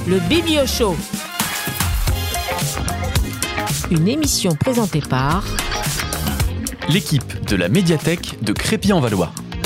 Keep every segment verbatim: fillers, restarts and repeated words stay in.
Le Biblio Show. Une émission présentée par l'équipe de la médiathèque de Crépy-en-Valois.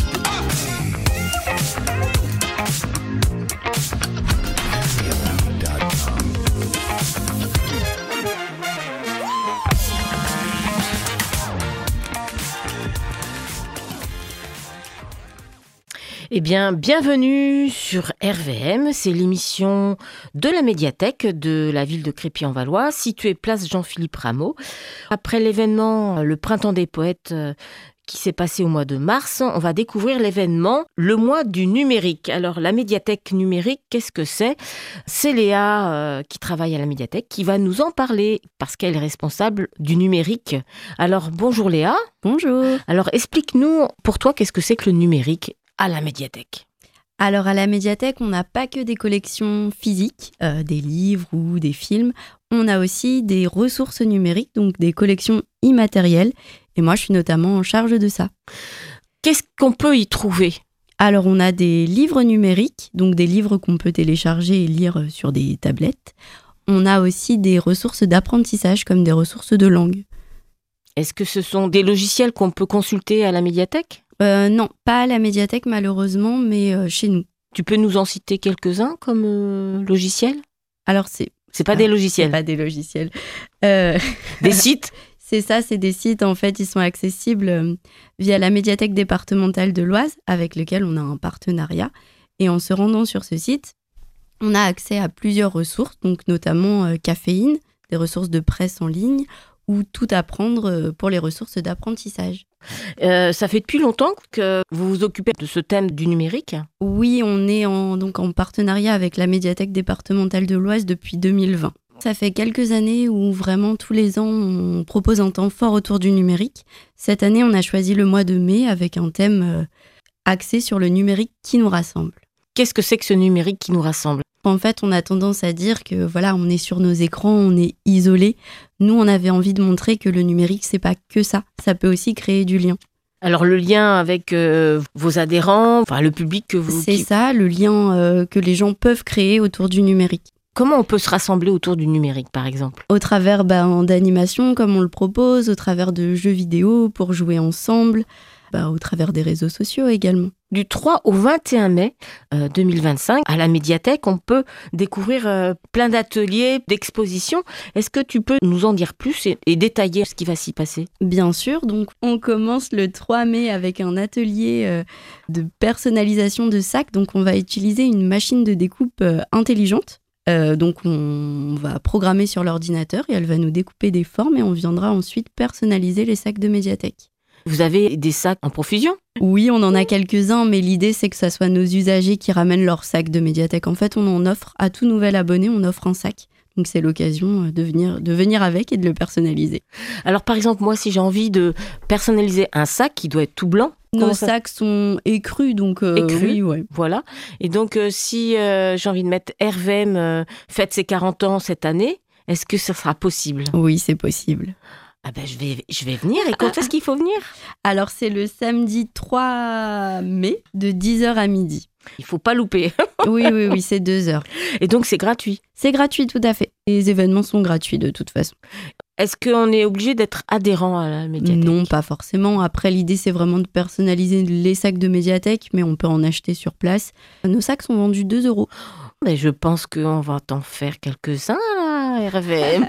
Eh bien, bienvenue sur R V M, c'est l'émission de la médiathèque de la ville de Crépy-en-Valois, située place Jean-Philippe Rameau. Après l'événement Le Printemps des Poètes qui s'est passé au mois de mars, on va découvrir l'événement Le Mois du Numérique. Alors, la médiathèque numérique, qu'est-ce que c'est ? C'est Léa euh, qui travaille à la médiathèque qui va nous en parler parce qu'elle est responsable du numérique. Alors, bonjour Léa. Bonjour. Alors, explique-nous pour toi, qu'est-ce que c'est que le numérique à la médiathèque? Alors à la médiathèque, on n'a pas que des collections physiques, euh, des livres ou des films. On a aussi des ressources numériques, donc des collections immatérielles. Et moi, je suis notamment en charge de ça. Qu'est-ce qu'on peut y trouver? Alors on a des livres numériques, donc des livres qu'on peut télécharger et lire sur des tablettes. On a aussi des ressources d'apprentissage comme des ressources de langue. Est-ce que ce sont des logiciels qu'on peut consulter à la médiathèque? Euh, non, pas à la médiathèque malheureusement, mais euh, chez nous. Tu peux nous en citer quelques-uns comme euh, logiciels? Alors c'est... C'est pas ah, des logiciels. C'est pas des logiciels. Euh... Des sites? C'est ça, c'est des sites, en fait, ils sont accessibles euh, via la médiathèque départementale de l'Oise, avec lequel on a un partenariat. Et en se rendant sur ce site, on a accès à plusieurs ressources, donc notamment euh, Caféine, des ressources de presse en ligne, ou Tout apprendre pour les ressources d'apprentissage. Euh, ça fait depuis longtemps que vous vous occupez de ce thème du numérique? Oui, on est en, donc en partenariat avec la médiathèque départementale de l'Oise depuis deux mille vingt. Ça fait quelques années où vraiment tous les ans on propose un temps fort autour du numérique. Cette année, on a choisi le mois de mai avec un thème euh, axé sur le numérique qui nous rassemble. Qu'est-ce que c'est que ce numérique qui nous rassemble? En fait, on a tendance à dire que voilà, on est sur nos écrans, on est isolé. Nous, on avait envie de montrer que le numérique, c'est pas que ça. Ça peut aussi créer du lien. Alors, le lien avec euh, vos adhérents, enfin le public que vous... C'est qui... ça, le lien euh, que les gens peuvent créer autour du numérique. Comment on peut se rassembler autour du numérique, par exemple? Au travers bah, d'animations, comme on le propose, au travers de jeux vidéo pour jouer ensemble, bah, au travers des réseaux sociaux également. Du trois au vingt et un mai euh, deux mille vingt-cinq, à la médiathèque, on peut découvrir euh, plein d'ateliers, d'expositions. Est-ce que tu peux nous en dire plus et, et détailler ce qui va s'y passer? Bien sûr, donc on commence le trois mai avec un atelier euh, de personnalisation de sacs. Donc on va utiliser une machine de découpe euh, intelligente. Euh, donc on va programmer sur l'ordinateur et elle va nous découper des formes et on viendra ensuite personnaliser les sacs de médiathèque. Vous avez des sacs en profusion? Oui, on en a quelques-uns, mais l'idée c'est que ce soit nos usagers qui ramènent leurs sacs de médiathèque. En fait, on en offre à tout nouvel abonné, on offre un sac. Donc c'est l'occasion de venir, de venir avec et de le personnaliser. Alors par exemple, moi si j'ai envie de personnaliser un sac qui doit être tout blanc, nos ça... sacs sont écrus, donc euh, écrus, oui, ouais. Voilà. Et donc euh, si euh, j'ai envie de mettre R V M euh, fête ses quarante ans cette année, est-ce que ça sera possible? Oui, c'est possible. Ah ben je vais, je vais venir. Et quand est-ce qu'il faut venir? Alors c'est le samedi trois mai de dix heures à midi. Il faut pas louper. Oui, oui, oui, c'est deux heures. Et donc c'est gratuit? C'est gratuit, tout à fait. Les événements sont gratuits de toute façon. Est-ce qu'on est obligé d'être adhérent à la médiathèque? Non, pas forcément. Après, l'idée, c'est vraiment de personnaliser les sacs de médiathèque, mais on peut en acheter sur place. Nos sacs sont vendus deux euros. Mais je pense qu'on va t'en faire quelques-uns, là, R V M.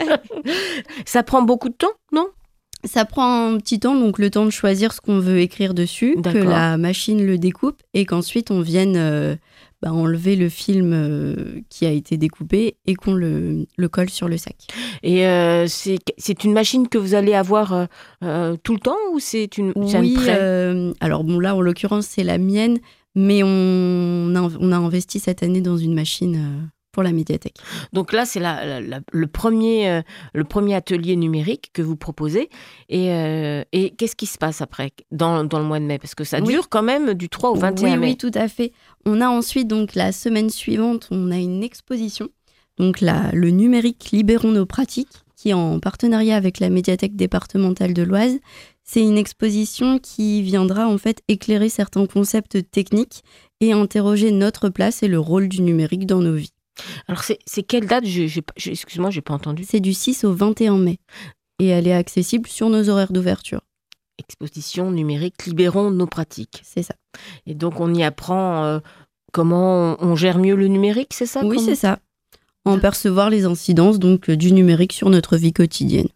Ça prend beaucoup de temps, non? Ça prend un petit temps, donc le temps de choisir ce qu'on veut écrire dessus, D'accord. Que la machine le découpe et qu'ensuite on vienne euh, bah, enlever le film euh, qui a été découpé et qu'on le, le colle sur le sac. Et euh, c'est, c'est une machine que vous allez avoir euh, euh, tout le temps ou c'est une, c'est oui, une prêt euh, alors bon là en l'occurrence c'est la mienne, mais on a, on a investi cette année dans une machine euh, pour la médiathèque. Donc là, c'est la, la, la, le, premier, euh, le premier atelier numérique que vous proposez. Et, euh, et qu'est-ce qui se passe après, dans, dans le mois de mai? Parce que ça dure oui. quand même du trois au vingt et un oui, mai. Oui, tout à fait. On a ensuite, donc la semaine suivante, on a une exposition. Donc la, le numérique Libérons nos pratiques, qui est en partenariat avec la médiathèque départementale de l'Oise. C'est une exposition qui viendra en fait éclairer certains concepts techniques et interroger notre place et le rôle du numérique dans nos vies. Alors, c'est, c'est quelle date j'ai, j'ai, j'ai, Excuse-moi, je n'ai pas entendu. C'est du six au vingt et un mai. Et elle est accessible sur nos horaires d'ouverture. Exposition numérique, libérons nos pratiques. C'est ça. Et donc, on y apprend euh, comment on gère mieux le numérique, c'est ça? Oui, comment... c'est ça. En percevoir les incidences donc, du numérique sur notre vie quotidienne.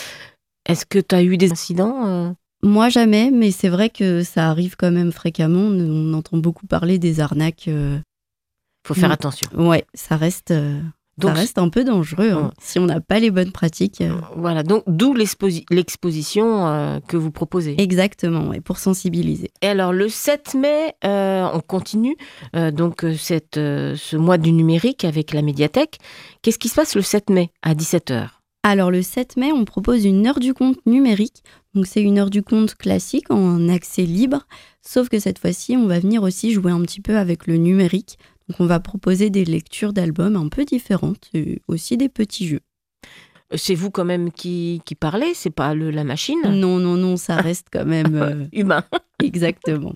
Est-ce que tu as eu des incidents euh... Moi, jamais, mais c'est vrai que ça arrive quand même fréquemment. On entend beaucoup parler des arnaques. Il euh... faut faire mmh. attention. Ouais, ça reste... Euh... Donc, ça reste un peu dangereux hein, ouais. si on n'a pas les bonnes pratiques. Euh... Voilà, donc d'où l'exposi- l'exposition euh, que vous proposez. Exactement, ouais, pour sensibiliser. Et alors le sept mai, euh, on continue euh, donc cette, euh, ce mois du numérique avec la médiathèque. Qu'est-ce qui se passe le sept mai à dix-sept heures? Alors le sept mai, on propose une heure du conte numérique. Donc c'est une heure du conte classique en accès libre, sauf que cette fois-ci, on va venir aussi jouer un petit peu avec le numérique. Donc on va proposer des lectures d'albums un peu différentes et aussi des petits jeux. C'est vous quand même qui, qui parlez, c'est pas le, la machine? Non, non, non, ça reste quand même... Euh... humain. Exactement.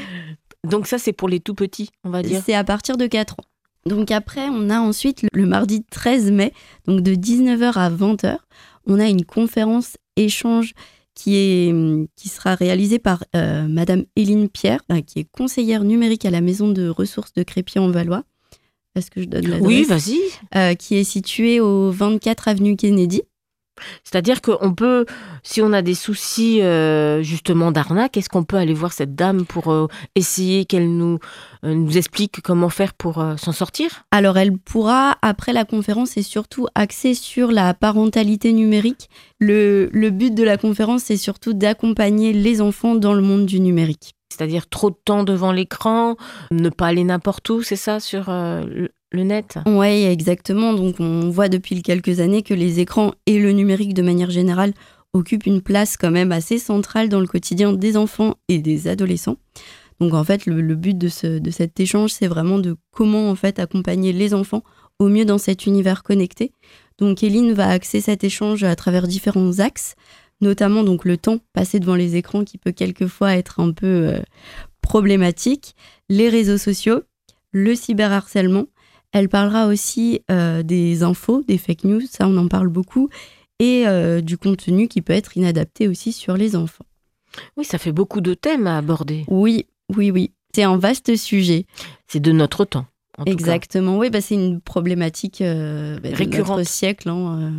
Donc ça, c'est pour les tout petits, on va dire? C'est à partir de quatre ans. Donc après, on a ensuite le mardi treize mai, donc de dix-neuf heures à vingt heures, on a une conférence échange qui, est, qui sera réalisée par euh, Madame Éline Pierre, euh, qui est conseillère numérique à la maison de ressources de Crépy-en-Valois. Est-ce que je donne l'adresse? Oui, vas-y. Euh, qui est située au vingt-quatre avenue Kennedy. C'est-à-dire qu'on peut, si on a des soucis euh, justement d'arnaque, est-ce qu'on peut aller voir cette dame pour euh, essayer qu'elle nous, euh, nous explique comment faire pour euh, s'en sortir? Alors elle pourra, après la conférence, c'est surtout axé sur la parentalité numérique. Le, le but de la conférence, c'est surtout d'accompagner les enfants dans le monde du numérique. C'est-à-dire trop de temps devant l'écran, ne pas aller n'importe où, c'est ça, sur euh, le... Le net? Oui, exactement. Donc, on voit depuis quelques années que les écrans et le numérique, de manière générale, occupent une place quand même assez centrale dans le quotidien des enfants et des adolescents. Donc, en fait, le, le but de, ce, de cet échange, c'est vraiment de comment, en fait, accompagner les enfants au mieux dans cet univers connecté. Donc, Éline va axer cet échange à travers différents axes, notamment donc le temps passé devant les écrans qui peut quelquefois être un peu euh, problématique, les réseaux sociaux, le cyberharcèlement. Elle parlera aussi euh, des infos, des fake news, ça on en parle beaucoup, et euh, du contenu qui peut être inadapté aussi sur les enfants. Oui, ça fait beaucoup de thèmes à aborder. Oui, oui, oui. C'est un vaste sujet. C'est de notre temps, en Exactement, tout cas. Oui, bah, c'est une problématique euh, bah, de notre siècle. Hein, euh.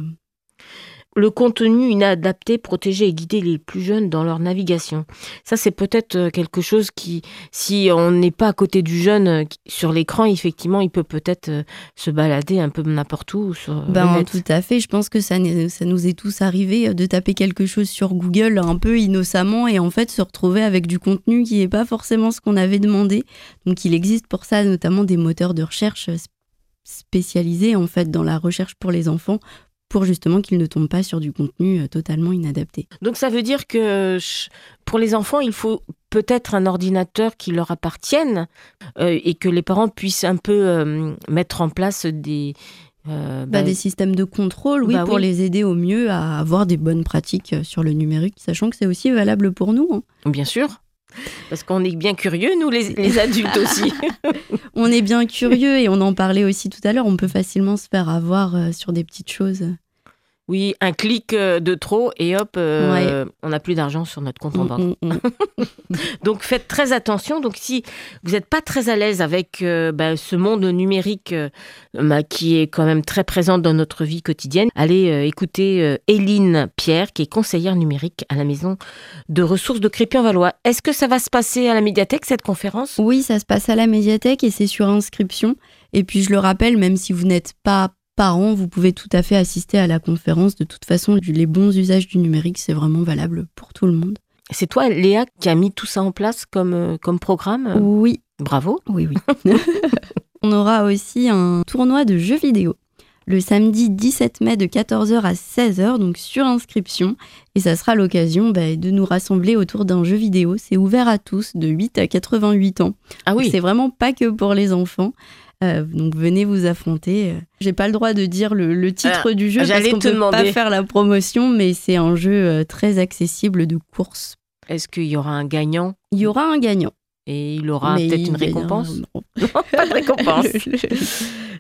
Le contenu inadapté, protéger et guider les plus jeunes dans leur navigation. Ça, c'est peut-être quelque chose qui, si on n'est pas à côté du jeune sur l'écran, effectivement, il peut peut-être se balader un peu n'importe où sur ben, le net. Tout à fait. Je pense que ça, ça nous est tous arrivé de taper quelque chose sur Google un peu innocemment et en fait se retrouver avec du contenu qui n'est pas forcément ce qu'on avait demandé. Donc, il existe pour ça notamment des moteurs de recherche spécialisés en fait dans la recherche pour les enfants, pour justement qu'ils ne tombent pas sur du contenu totalement inadapté. Donc ça veut dire que pour les enfants, il faut peut-être un ordinateur qui leur appartienne euh, et que les parents puissent un peu euh, mettre en place des... Euh, bah, bah, des systèmes de contrôle, oui, bah, pour oui. les aider au mieux à avoir des bonnes pratiques sur le numérique, sachant que c'est aussi valable pour nous. Hein. Bien sûr. Parce qu'on est bien curieux, nous, les, les adultes aussi. On est bien curieux et on en parlait aussi tout à l'heure. On peut facilement se faire avoir euh, sur des petites choses. Oui, un clic de trop et hop, euh, ouais. on n'a plus d'argent sur notre compte en banque. Mmh, mmh. Donc, faites très attention. Donc, si vous n'êtes pas très à l'aise avec euh, bah, ce monde numérique euh, bah, qui est quand même très présent dans notre vie quotidienne, allez euh, écouter euh, Éline Pierre, qui est conseillère numérique à la maison de ressources de Crépy-en-Valois. Est-ce que ça va se passer à la médiathèque, cette conférence? Oui, ça se passe à la médiathèque et c'est sur inscription. Et puis, je le rappelle, même si vous n'êtes pas parents, vous pouvez tout à fait assister à la conférence. De toute façon, les bons usages du numérique, c'est vraiment valable pour tout le monde. C'est toi, Léa, qui a mis tout ça en place comme, comme programme? Oui. Bravo. Oui, oui. On aura aussi un tournoi de jeux vidéo le samedi dix-sept mai de quatorze heures à seize heures, donc sur inscription. Et ça sera l'occasion bah, de nous rassembler autour d'un jeu vidéo. C'est ouvert à tous, de huit à quatre-vingt-huit ans. Ah oui. Donc, c'est vraiment pas que pour les enfants. Euh, donc venez vous affronter. J'ai pas le droit de dire le, le titre ah, du jeu parce qu'on peut demander. Pas faire la promotion, mais c'est un jeu euh, très accessible de course. Est-ce qu'il y aura un gagnant? Il y aura un gagnant. Et il aura mais peut-être il une récompense? Non, non, pas de récompense.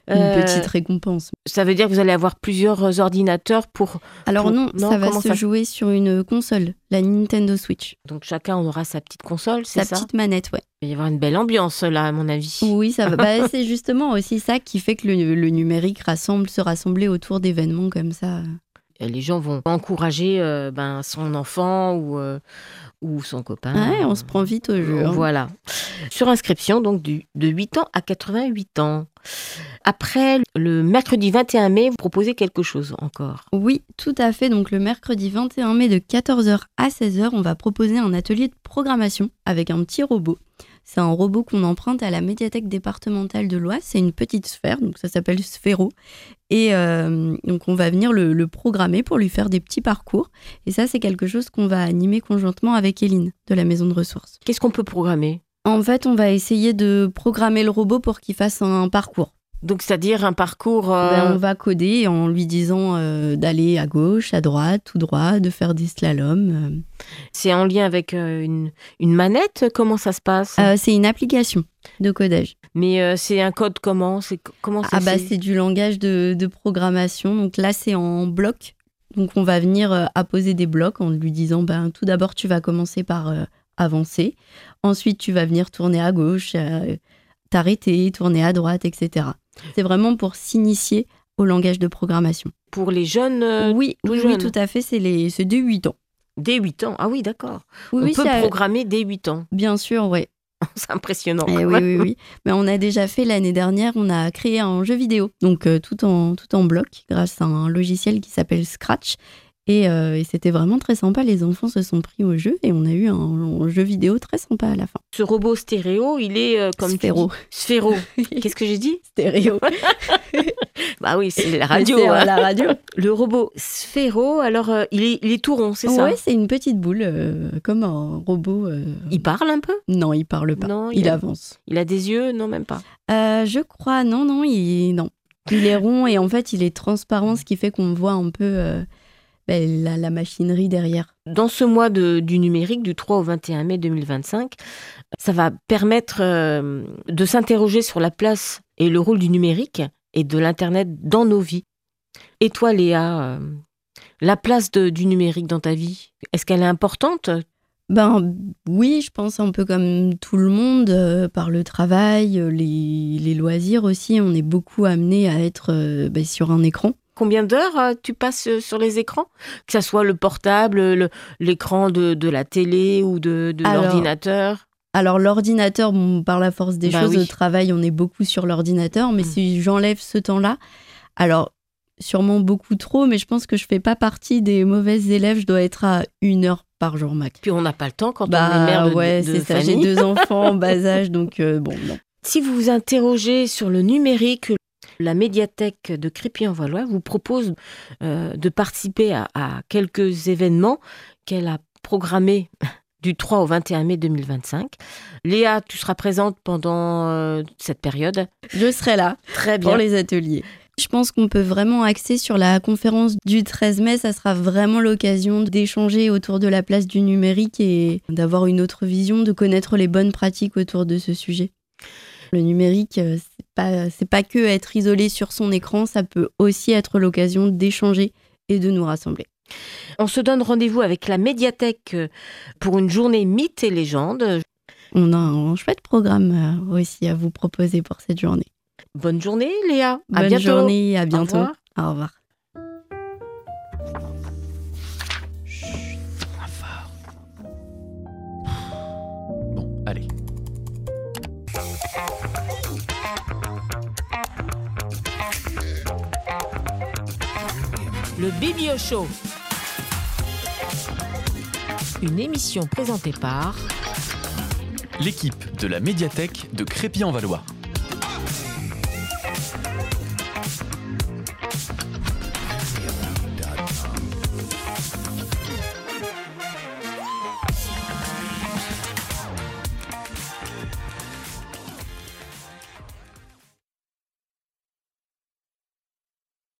une Euh, petite récompense. Ça veut dire que vous allez avoir plusieurs ordinateurs pour... Alors pour- non, non, ça va comment se ça- jouer sur une console, la Nintendo Switch. Donc chacun aura sa petite console, c'est Sa ça? petite manette, ouais. Il va y avoir une belle ambiance là, à mon avis. Oui, ça va. Bah, c'est justement aussi ça qui fait que le, le numérique rassemble, se rassembler autour d'événements comme ça. Et les gens vont encourager euh, ben, son enfant ou, euh, ou son copain. Ouais, on se prend vite au jeu. hein. Voilà. Sur inscription, donc du, de huit ans à quatre-vingt-huit ans. Après, le mercredi vingt et un mai, vous proposez quelque chose encore. Oui, tout à fait. Donc le mercredi vingt et un mai de quatorze heures à seize heures, on va proposer un atelier de programmation avec un petit robot. C'est un robot qu'on emprunte à la médiathèque départementale de l'Oise. C'est une petite sphère, donc ça s'appelle Sphéro. Et euh, donc on va venir le, le programmer pour lui faire des petits parcours. Et ça, c'est quelque chose qu'on va animer conjointement avec Éline de la Maison de Ressources. Qu'est-ce qu'on peut programmer? En fait, on va essayer de programmer le robot pour qu'il fasse un parcours. Donc, c'est-à-dire un parcours... euh, Ben, on va coder en lui disant euh, d'aller à gauche, à droite, tout droit, de faire des slaloms. euh. C'est en lien avec euh, une, une manette? Comment ça se passe? Euh, c'est une application de codage. Mais euh, c'est un code comment? C'est comment ça Ah bah c'est c'est du langage de, de programmation. Donc là, c'est en bloc. Donc on va venir euh, apposer des blocs en lui disant ben, tout d'abord, tu vas commencer par euh, avancer. Ensuite, tu vas venir tourner à gauche, euh, t'arrêter, tourner à droite, et cetera. C'est vraiment pour s'initier au langage de programmation. Pour les jeunes euh, oui, tout oui, jeunes. oui, tout à fait. C'est les, c'est dès huit ans. dès huit ans? Ah oui, d'accord. Oui, On oui, peut c'est, euh, programmer dès huit ans. bien sûr, ouais. C'est impressionnant. Eh quand oui, même. oui, oui. Mais on a déjà fait l'année dernière, on a créé un jeu vidéo, donc euh, tout, en, tout en bloc, grâce à un logiciel qui s'appelle Scratch. Et, euh, et c'était vraiment très sympa, les enfants se sont pris au jeu et on a eu un, un jeu vidéo très sympa à la fin. Ce robot stéréo, il est euh, comme tu Sphéro. dis- Sphéro. Qu'est-ce que j'ai dit? Stéréo. Bah oui, c'est la radio. C'est, euh, hein. la radio. Le robot Sphéro, alors euh, il, est, il est tout rond, c'est ça? Ouais, c'est une petite boule, euh, comme un robot. euh. Il parle un peu? Non, il parle pas. Non, il il a- avance. Il a des yeux? Non, même pas. Euh, je crois, non, non, il, non. Il est rond et en fait, il est transparent, ce qui fait qu'on voit un peu euh, ben, la, la machinerie derrière. Dans ce mois de- du numérique, du trois au vingt et un mai deux mille vingt-cinq, ça va permettre euh, de s'interroger sur la place et le rôle du numérique et de l'Internet dans nos vies. Et toi, Léa, euh, la place de- du numérique dans ta vie, est-ce qu'elle est importante? Ben oui, je pense un peu comme tout le monde, euh, par le travail, euh, les, les loisirs aussi, on est beaucoup amené à être euh, ben, sur un écran. Combien d'heures euh, tu passes euh, sur les écrans? Que ça soit le portable, le- l'écran de, de la télé ou de, de Alors, l'ordinateur? Alors l'ordinateur, bon, par la force des Bah choses, oui. au travail, on est beaucoup sur l'ordinateur, mais Mm. si j'enlève ce temps-là, alors sûrement beaucoup trop, mais je pense que je fais pas partie des mauvaises élèves, je dois être à une heure par jour max. Puis on n'a pas le temps quand on est Bah mère de, ouais, de c'est ça, j'ai famille. deux enfants en bas âge, donc euh, bon, non. Si vous vous interrogez sur le numérique, la médiathèque de Crépy-en-Valois vous propose euh, de participer à, à quelques événements qu'elle a programmés du trois au vingt et un mai deux mille vingt-cinq. Léa, tu seras présente pendant euh, cette période. Je serai là Très bien. pour les ateliers. Je pense qu'on peut vraiment axer sur la conférence du treize mai. Ça sera vraiment l'occasion d'échanger autour de la place du numérique et d'avoir une autre vision, de connaître les bonnes pratiques autour de ce sujet. Le numérique, euh, c'est pas, c'est pas que être isolé sur son écran, ça peut aussi être l'occasion d'échanger et de nous rassembler. On se donne rendez-vous avec la médiathèque pour une journée mythes et légendes. On a un chouette programme euh, aussi à vous proposer pour cette journée. Bonne journée, Léa. À Bonne bientôt. journée, à bientôt. revoir. Au revoir. Bon, allez. Le Baby Show. Une émission présentée par L'équipe de la médiathèque de Crépy-en-Valois.